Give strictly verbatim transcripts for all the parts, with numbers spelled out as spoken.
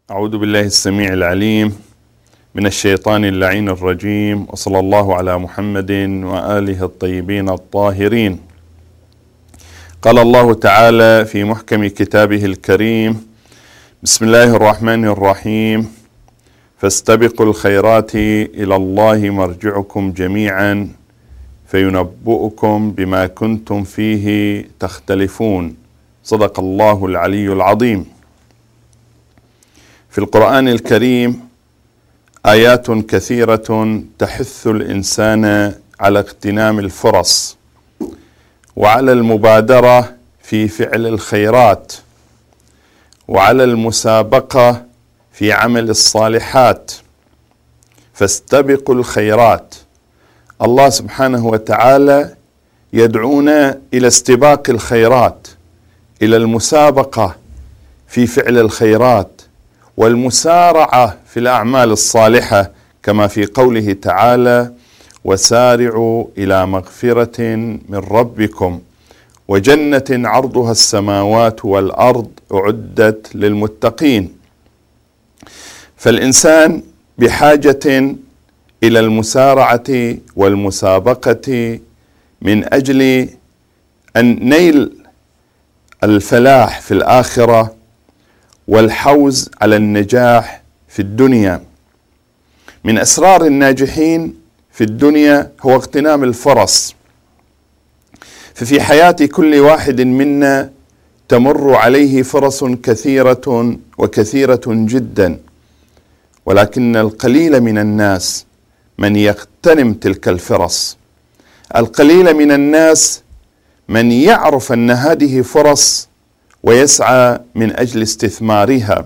أعوذ بالله السميع العليم من الشيطان اللعين الرجيم، وصلى الله على محمد وآله الطيبين الطاهرين. قال الله تعالى في محكم كتابه الكريم: بسم الله الرحمن الرحيم، فاستبقوا الخيرات إلى الله مرجعكم جميعا فينبئكم بما كنتم فيه تختلفون. صدق الله العلي العظيم. في القرآن الكريم آيات كثيرة تحث الإنسان على اغتنام الفرص وعلى المبادرة في فعل الخيرات وعلى المسابقة في عمل الصالحات. فاستبقوا الخيرات. الله سبحانه وتعالى يدعونا إلى استباق الخيرات، إلى المسابقة في فعل الخيرات والمسارعة في الأعمال الصالحة، كما في قوله تعالى: وسارعوا إلى مغفرة من ربكم وجنة عرضها السماوات والأرض أعدت للمتقين. فالإنسان بحاجة إلى المسارعة والمسابقة من أجل أن نيل الفلاح في الآخرة والحوز على النجاح في الدنيا. من أسرار الناجحين في الدنيا هو اغتنام الفرص. ففي حياة كل واحد منا تمر عليه فرص كثيرة وكثيرة جدا، ولكن القليل من الناس من يغتنم تلك الفرص. القليل من الناس من يعرف أن هذه فرص ويسعى من أجل استثمارها.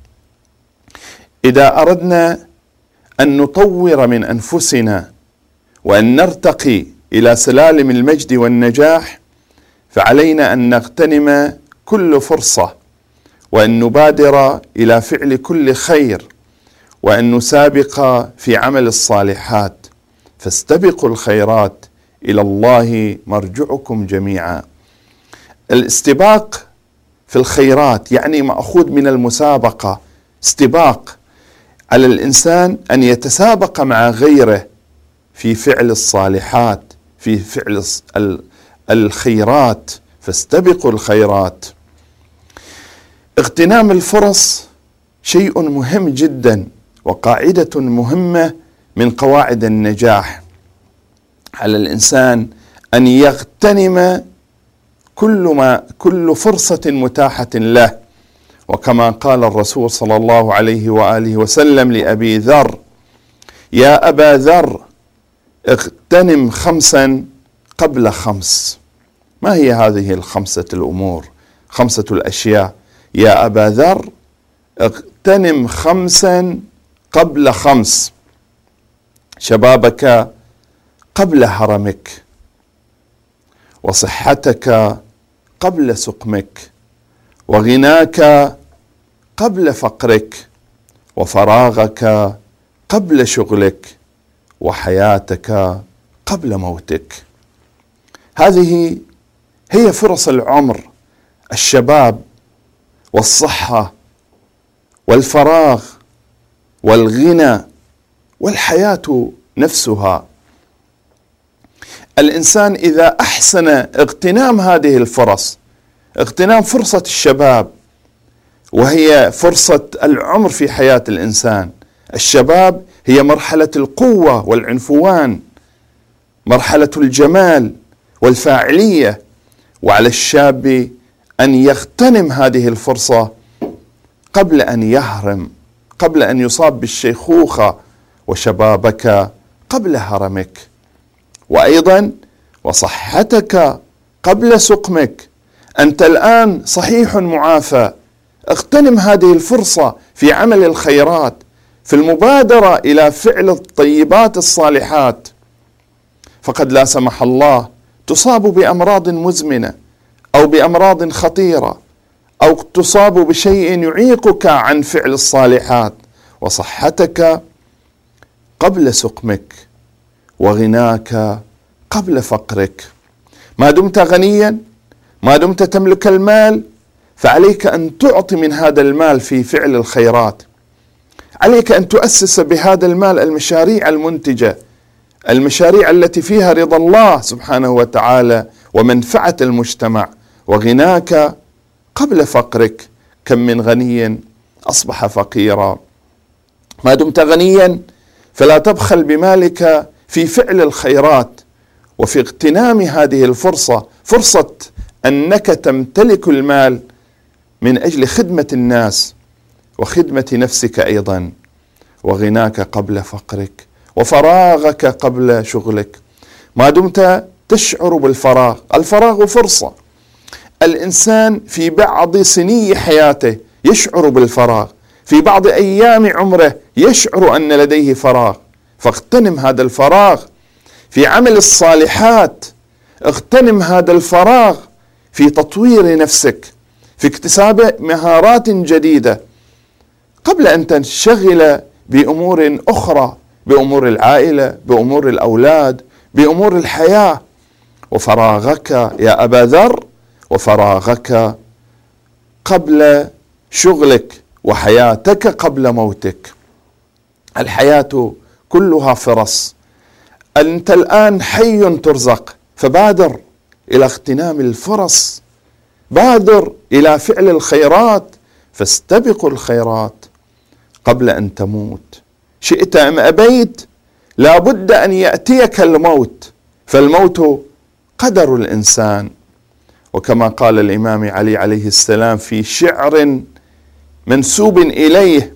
إذا أردنا أن نطور من أنفسنا وأن نرتقي إلى سلالم المجد والنجاح، فعلينا أن نغتنم كل فرصة، وأن نبادر إلى فعل كل خير، وأن نسابق في عمل الصالحات. فاستبقوا الخيرات إلى الله مرجعكم جميعا. الاستباق في الخيرات يعني مأخوذ من المسابقة. استباق على الإنسان أن يتسابق مع غيره في فعل الصالحات، في فعل الخيرات. فاستبقوا الخيرات. اغتنام الفرص شيء مهم جدا وقاعدة مهمة من قواعد النجاح. على الإنسان أن يغتنم كل ما كل فرصة متاحة له، وكما قال الرسول صلى الله عليه وآله وسلم لأبي ذر: يا أبا ذر، اغتنم خمسا قبل خمس. ما هي هذه الخمسة الأمور، خمسة الأشياء؟ يا أبا ذر، اغتنم خمسا قبل خمس: شبابك قبل هرمك، وصحتك قبل سقمك، وغناك قبل فقرك، وفراغك قبل شغلك، وحياتك قبل موتك. هذه هي فرص العمر: الشباب والصحة والفراغ والغنى والحياة نفسها. الإنسان إذا أحسن اغتنام هذه الفرص، اغتنام فرصة الشباب وهي فرصة العمر في حياة الإنسان. الشباب هي مرحلة القوة والعنفوان، مرحلة الجمال والفاعلية، وعلى الشاب أن يغتنم هذه الفرصة قبل أن يهرم، قبل أن يصاب بالشيخوخة. وشبابك قبل هرمك. وأيضا وصحتك قبل سقمك. أنت الآن صحيح معافى، اغتنم هذه الفرصة في عمل الخيرات، في المبادرة إلى فعل الطيبات الصالحات. فقد لا سمح الله تصاب بأمراض مزمنة أو بأمراض خطيرة، أو تصاب بشيء يعيقك عن فعل الصالحات. وصحتك قبل سقمك، وغناك قبل فقرك. ما دمت غنيا، ما دمت تملك المال، فعليك أن تعطي من هذا المال في فعل الخيرات، عليك أن تؤسس بهذا المال المشاريع المنتجة، المشاريع التي فيها رضا الله سبحانه وتعالى ومنفعة المجتمع وغناك قبل فقرك. كم من غني أصبح فقيرا. ما دمت غنيا فلا تبخل بمالك في فعل الخيرات وفي اغتنام هذه الفرصة، فرصة أنك تمتلك المال من أجل خدمة الناس وخدمة نفسك أيضا، وغناك قبل فقرك وفراغك قبل شغلك. ما دمت تشعر بالفراغ، الفراغ فرصة. الإنسان في بعض سني حياته يشعر بالفراغ، في بعض أيام عمره يشعر أن لديه فراغ، فاغتنم هذا الفراغ في عمل الصالحات، اغتنم هذا الفراغ في تطوير نفسك، في اكتساب مهارات جديدة قبل أن تنشغل بأمور أخرى، بأمور العائلة، بأمور الأولاد، بأمور الحياة. وفراغك يا أبا ذر، وفراغك قبل شغلك، وحياتك قبل موتك. الحياة كلها فرص. أنت الآن حي ترزق، فبادر إلى اغتنام الفرص، بادر إلى فعل الخيرات، فاستبقوا الخيرات قبل أن تموت. شئت أم أبيت لا بد أن يأتيك الموت، فالموت قدر الإنسان. وكما قال الإمام علي عليه السلام في شعر منسوب إليه: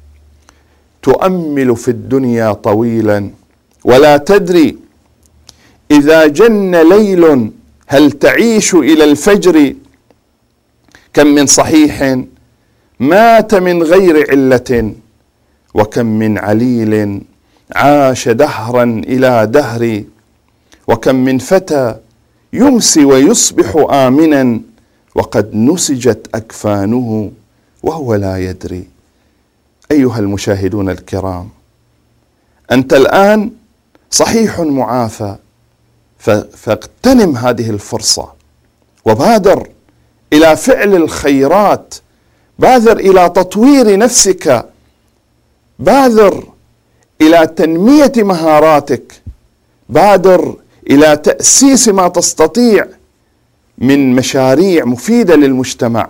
تؤمل في الدنيا طويلا ولا تدري إذا جن ليل هل تعيش إلى الفجر، كم من صحيح مات من غير علة، وكم من عليل عاش دهرا إلى دهر، وكم من فتى يمسي ويصبح آمنا، وقد نسجت أكفانه وهو لا يدري. أيها المشاهدون الكرام، أنت الآن صحيح معافى، فاغتنم هذه الفرصة وبادر إلى فعل الخيرات، بادر إلى تطوير نفسك، بادر إلى تنمية مهاراتك، بادر إلى تأسيس ما تستطيع من مشاريع مفيدة للمجتمع.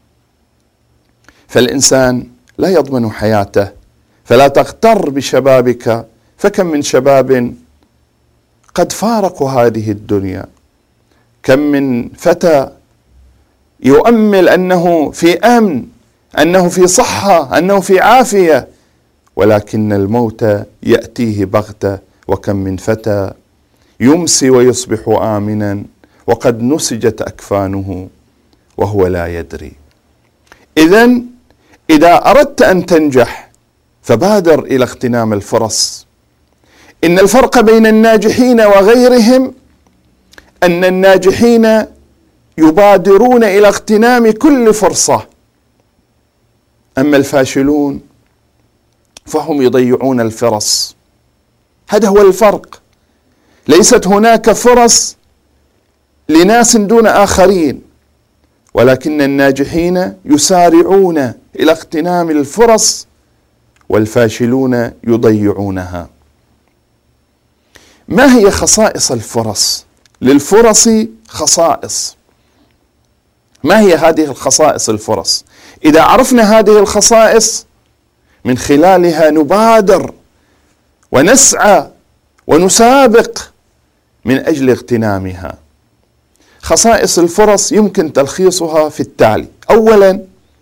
فالإنسان لا يضمن حياته، فلا تغتر بشبابك، فكم من شباب قد فارقوا هذه الدنيا، كم من فتى يؤمل أنه في أمن، أنه في صحة، أنه في عافية، ولكن الموت يأتيه بغتة. وكم من فتى يمسي ويصبح آمنا، وقد نسجت أكفانه وهو لا يدري. إذن إذا أردت أن تنجح فبادر إلى اغتنام الفرص. إن الفرق بين الناجحين وغيرهم أن الناجحين يبادرون إلى اغتنام كل فرصة، أما الفاشلون فهم يضيعون الفرص. هذا هو الفرق. ليست هناك فرص لناس دون آخرين، ولكن الناجحين يسارعون إلى اغتنام الفرص، والفاشلون يضيعونها. ما هي خصائص الفرص؟ للفرص خصائص. ما هي هذه الخصائص الفرص؟ إذا عرفنا هذه الخصائص من خلالها نبادر ونسعى ونسابق من أجل اغتنامها. خصائص الفرص يمكن تلخيصها في التالي: أولا،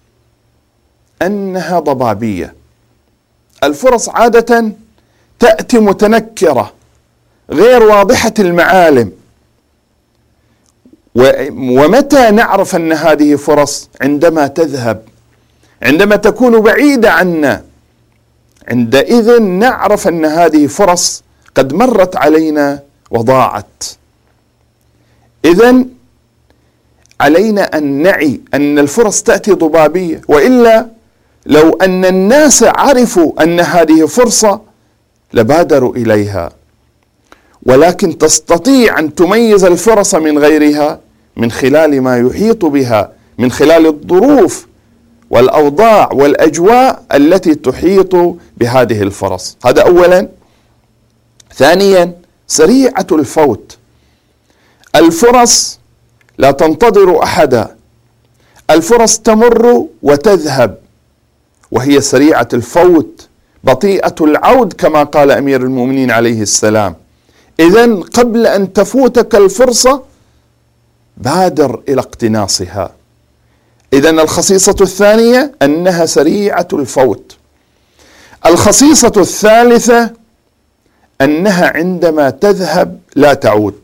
أنها ضبابية. الفرص عادة تأتي متنكرة غير واضحة المعالم. ومتى نعرف أن هذه فرص؟ عندما تذهب، عندما تكون بعيدة عنا، عندئذ نعرف أن هذه فرص قد مرت علينا وضاعت. إذن علينا أن نعي أن الفرص تأتي ضبابية، وإلا لو أن الناس عرفوا أن هذه فرصة لبادروا إليها. ولكن تستطيع أن تميز الفرص من غيرها من خلال ما يحيط بها، من خلال الظروف والأوضاع والأجواء التي تحيط بهذه الفرص. هذا أولا. ثانيا، سريعة الفوت. الفرص لا تنتظر أحدا، الفرص تمر وتذهب، وهي سريعة الفوت بطيئة العود كما قال أمير المؤمنين عليه السلام. إذن قبل أن تفوتك الفرصة بادر إلى اقتناصها. إذن الخصيصة الثانية أنها سريعة الفوت. الخصيصة الثالثة أنها عندما تذهب لا تعود.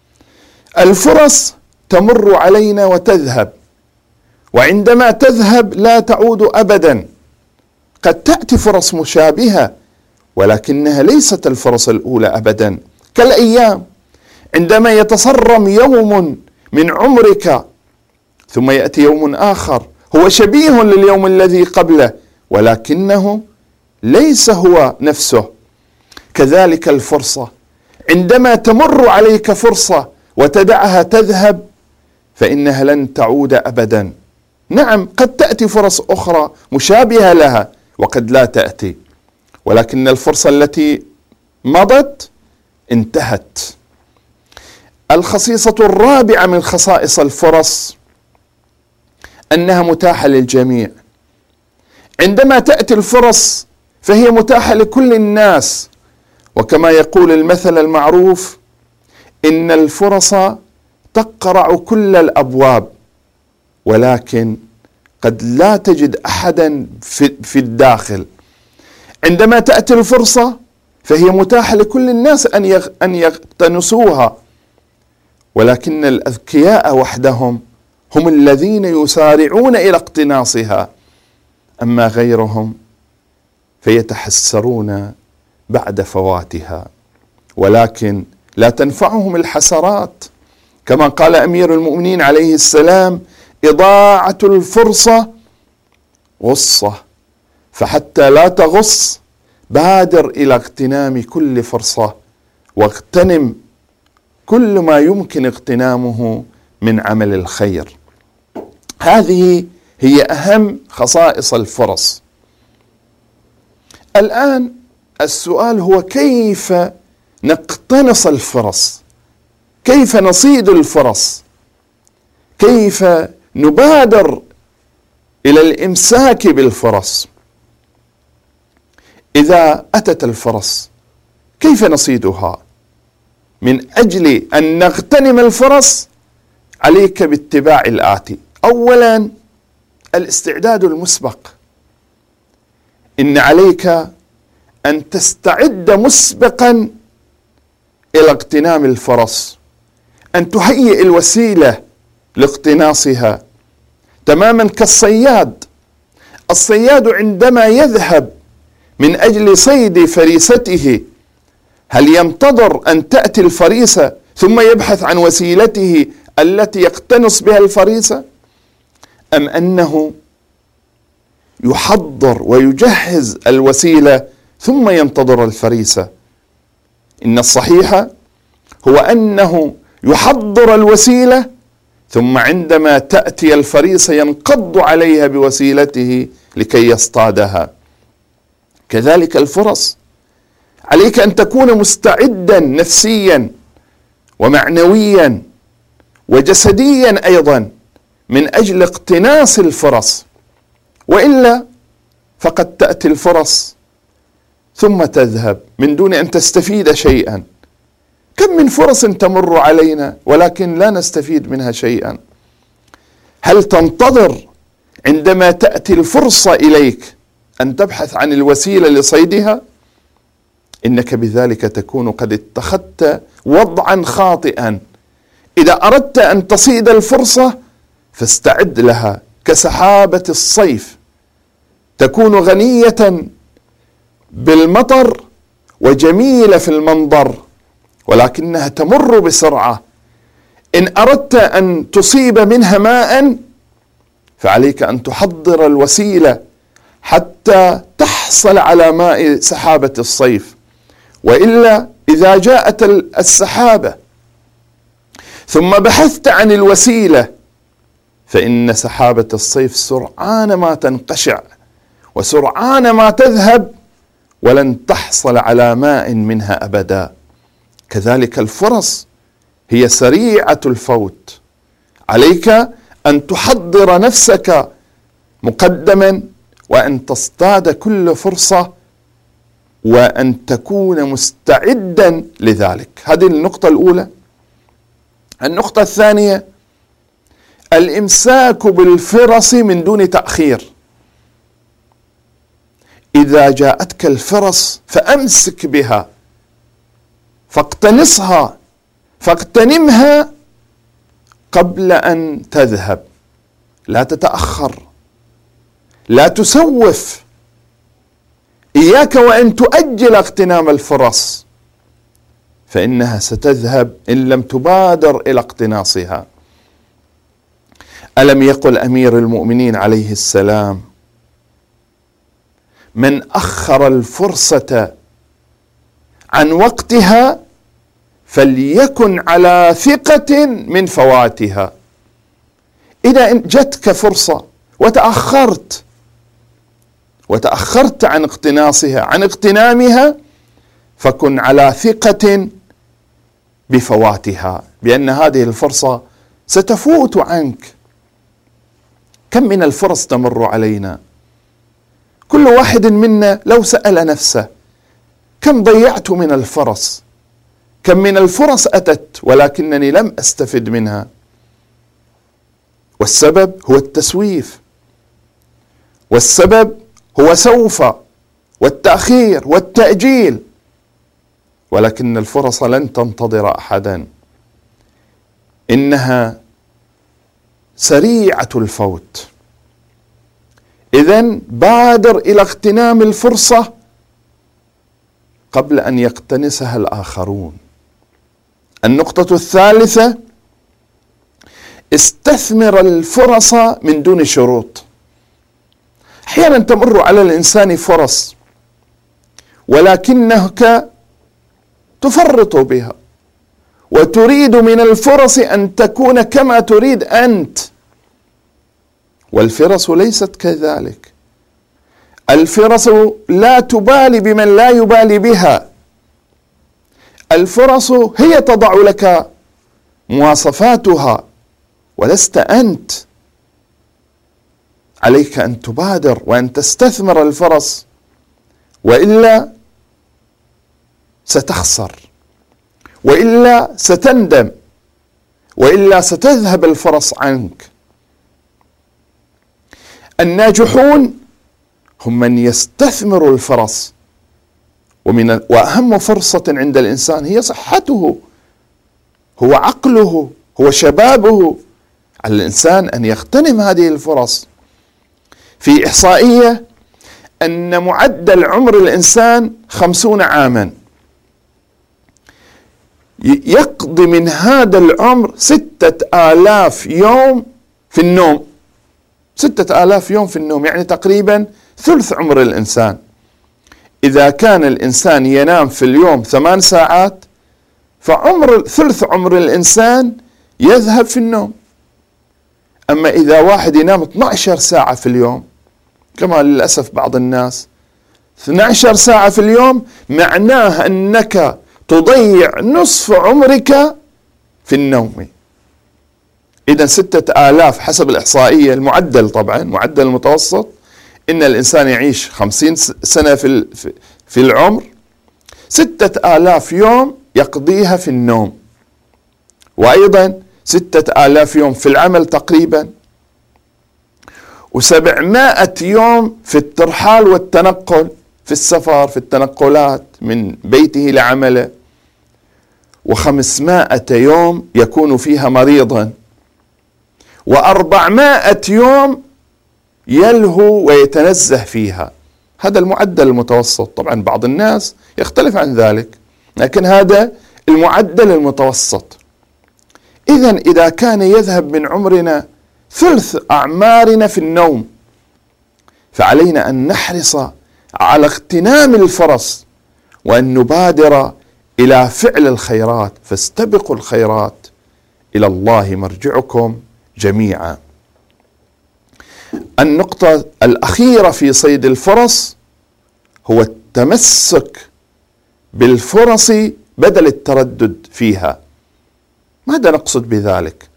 الفرص تمر علينا وتذهب، وعندما تذهب لا تعود أبدا. قد تأتي فرص مشابهة ولكنها ليست الفرص الأولى أبدا، كالأيام عندما يتصرم يوم من عمرك ثم يأتي يوم آخر هو شبيه لليوم الذي قبله ولكنه ليس هو نفسه. كذلك الفرصة عندما تمر عليك فرصة وتدعها تذهب فإنها لن تعود أبدا. نعم، قد تأتي فرص أخرى مشابهة لها وقد لا تأتي، ولكن الفرصة التي مضت انتهت. الخصيصة الرابعة من خصائص الفرص أنها متاحة للجميع. عندما تأتي الفرص فهي متاحة لكل الناس، وكما يقول المثل المعروف إن الفرص تقرع كل الأبواب ولكن قد لا تجد أحدا في الداخل. عندما تأتي الفرصة فهي متاحة لكل الناس أن يقتنصوها، ولكن الأذكياء وحدهم هم الذين يسارعون إلى اقتناصها، أما غيرهم فيتحسرون بعد فواتها، ولكن لا تنفعهم الحسرات. كما قال أمير المؤمنين عليه السلام: إضاعة الفرصة غصة، فحتى لا تغص بادر إلى اغتنام كل فرصة واغتنم كل ما يمكن اغتنامه من عمل الخير. هذه هي أهم خصائص الفرص. الآن السؤال هو كيف نقتنص الفرص؟ كيف نصيد الفرص؟ كيف نبادر إلى الإمساك بالفرص؟ إذا أتت الفرص كيف نصيدها؟ من أجل أن نغتنم الفرص عليك باتباع الآتي: أولا، الاستعداد المسبق. إن عليك أن تستعد مسبقا إلى اغتنام الفرص، أن تهيئ الوسيلة لاقتناصها، تماما كالصياد. الصياد عندما يذهب من أجل صيد فريسته هل ينتظر أن تأتي الفريسة ثم يبحث عن وسيلته التي يقتنص بها الفريسة، أم أنه يحضر ويجهز الوسيلة ثم ينتظر الفريسة؟ إن الصحيح هو أنه يحضر الوسيلة ثم عندما تأتي الفريسة ينقض عليها بوسيلته لكي يصطادها. كذلك الفرص، عليك أن تكون مستعدا نفسيا ومعنويا وجسديا أيضا من أجل اقتناص الفرص، وإلا فقد تأتي الفرص ثم تذهب من دون أن تستفيد شيئا. كم من فرص تمر علينا ولكن لا نستفيد منها شيئا. هل تنتظر عندما تأتي الفرصة إليك أن تبحث عن الوسيلة لصيدها؟ إنك بذلك تكون قد اتخذت وضعا خاطئا. إذا أردت أن تصيد الفرصة فاستعد لها كسحابة الصيف، تكون غنية بالمطر وجميلة في المنظر ولكنها تمر بسرعة. إن أردت أن تصيب منها ماء فعليك أن تحضر الوسيلة حتى تحصل على ماء سحابة الصيف، وإلا إذا جاءت السحابة ثم بحثت عن الوسيلة فإن سحابة الصيف سرعان ما تنقشع وسرعان ما تذهب ولن تحصل على ماء منها أبدا. كذلك الفرص هي سريعة الفوت، عليك أن تحضر نفسك مقدما وأن تصطاد كل فرصة وأن تكون مستعدا لذلك. هذه النقطة الأولى. النقطة الثانية: الإمساك بالفرص من دون تأخير. إذا جاءتك الفرص فأمسك بها، فاقتنصها، فاغتنمها قبل أن تذهب. لا تتأخر، لا تسوف. إياك وأن تؤجل اغتنام الفرص، فإنها ستذهب إن لم تبادر إلى اقتناصها. ألم يقل أمير المؤمنين عليه السلام: من أخر الفرصة عن وقتها فليكن على ثقة من فواتها. إذا جتك فرصة وتأخرت وتأخرت عن اقتناصها، عن اغتنامها، فكن على ثقة بفواتها، بأن هذه الفرصة ستفوت عنك. كم من الفرص تمر علينا، كل واحد منا لو سأل نفسه: كم ضيعت من الفرص؟ كم من الفرص أتت ولكنني لم أستفد منها؟ والسبب هو التسويف، والسبب هو سوف، والتأخير والتأجيل. ولكن الفرص لن تنتظر أحدا، إنها سريعة الفوت. إذن بادر إلى اغتنام الفرصة قبل أن يقتنسها الآخرون. النقطة الثالثة: استثمر الفرص من دون شروط. أحيانا تمر على الإنسان فرص ولكنك تفرط بها، وتريد من الفرص أن تكون كما تريد أنت، والفرص ليست كذلك. الفرص لا تبالي بمن لا يبالي بها. الفرص هي تضع لك مواصفاتها ولست أنت. عليك أن تبادر وأن تستثمر الفرص، وإلا ستخسر، وإلا ستندم، وإلا ستذهب الفرص عنك. الناجحون هم من يستثمروا الفرص. ومن وأهم فرصة عند الإنسان هي صحته، هو عقله، هو شبابه. على الإنسان أن يغتنم هذه الفرص. في إحصائية أن معدل عمر الإنسان خمسون عاما، يقضي من هذا العمر ستة آلاف يوم في النوم. ستة آلاف يوم في النوم، يعني تقريبا ثلث عمر الإنسان. إذا كان الإنسان ينام في اليوم ثمان ساعات، فعمر ثلث عمر الإنسان يذهب في النوم. أما إذا واحد ينام اثنتي عشرة ساعة في اليوم، كما للأسف بعض الناس اثنتي عشرة ساعة في اليوم، معناه أنك تضيع نصف عمرك في النوم. إذا ستة آلاف حسب الإحصائية، المعدل طبعا معدل المتوسط إن الإنسان يعيش خمسين سنة في في العمر، ستة آلاف يوم يقضيها في النوم، وأيضا ستة آلاف يوم في العمل تقريبا، وسبعمائة يوم في الترحال والتنقل، في السفر، في التنقلات من بيته لعمله، وخمسمائة يوم يكون فيها مريضا، وأربعمائة يوم يلهو ويتنزه فيها. هذا المعدل المتوسط. طبعا بعض الناس يختلف عن ذلك، لكن هذا المعدل المتوسط. إذن إذا كان يذهب من عمرنا ثلث أعمارنا في النوم، فعلينا أن نحرص على اغتنام الفرص، وأن نبادر إلى فعل الخيرات. فاستبقوا الخيرات، إلى الله مرجعكم جميعا. النقطة الأخيرة في صيد الفرص هو التمسك بالفرص بدل التردد فيها. ماذا نقصد بذلك؟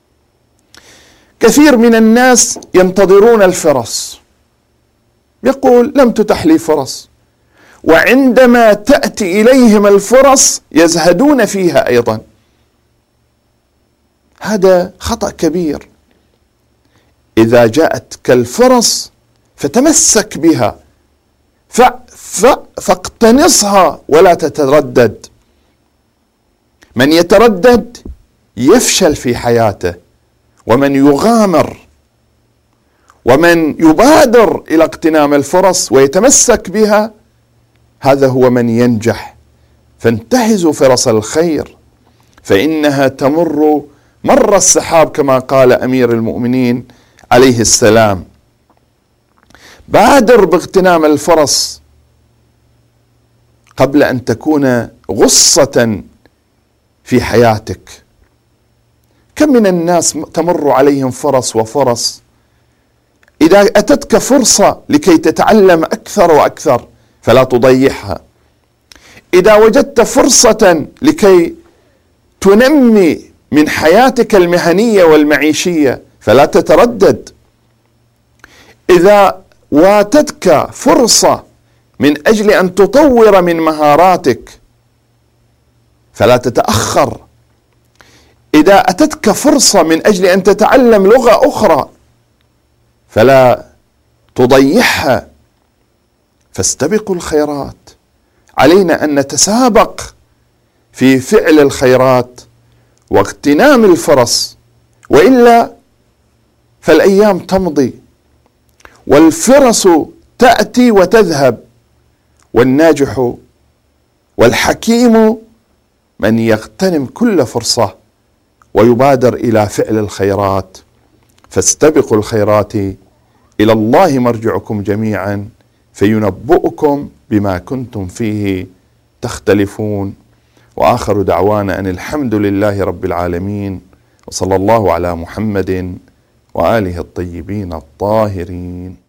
كثير من الناس ينتظرون الفرص، يقول لم تتح لي فرص، وعندما تأتي إليهم الفرص يزهدون فيها أيضا. هذا خطأ كبير. إذا جاءتك الفرص فتمسك بها، ف... ف... فاقتنصها ولا تتردد. من يتردد يفشل في حياته، ومن يغامر ومن يبادر إلى اغتنام الفرص ويتمسك بها هذا هو من ينجح. فانتهزوا فرص الخير فإنها تمر مر السحاب كما قال أمير المؤمنين عليه السلام. بادر باغتنام الفرص قبل أن تكون غصة في حياتك. كم من الناس تمر عليهم فرص وفرص، إذا أتتك فرصة لكي تتعلم أكثر وأكثر فلا تضيعها. إذا وجدت فرصة لكي تنمي من حياتك المهنية والمعيشية فلا تتردد. إذا واتتك فرصة من أجل أن تطور من مهاراتك فلا تتأخر. إذا أتتك فرصة من أجل أن تتعلم لغة أخرى فلا تضيعها. فاستبقوا الخيرات. علينا أن نتسابق في فعل الخيرات واغتنام الفرص، وإلا فالأيام تمضي والفرص تأتي وتذهب. والناجح والحكيم من يغتنم كل فرصة ويبادر إلى فعل الخيرات. فاستبقوا الخيرات، إلى الله مرجعكم جميعا فينبئكم بما كنتم فيه تختلفون. وآخر دعوانا أن الحمد لله رب العالمين، وصلى الله على محمد وآله الطيبين الطاهرين.